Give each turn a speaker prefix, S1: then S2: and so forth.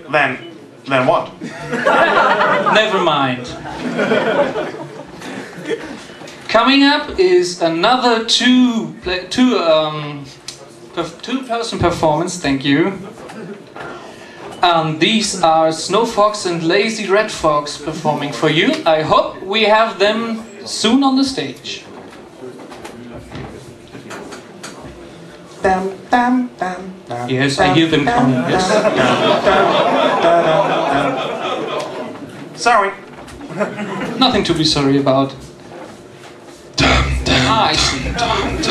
S1: Then what?
S2: Never mind. Coming up is another two-person performance. Thank you. These are Snow Fox and Lazy Red Fox performing for you. I hope we have them soon on the stage. Yes, I hear them coming. Yes.
S1: Sorry.
S2: Nothing to be sorry about. I see.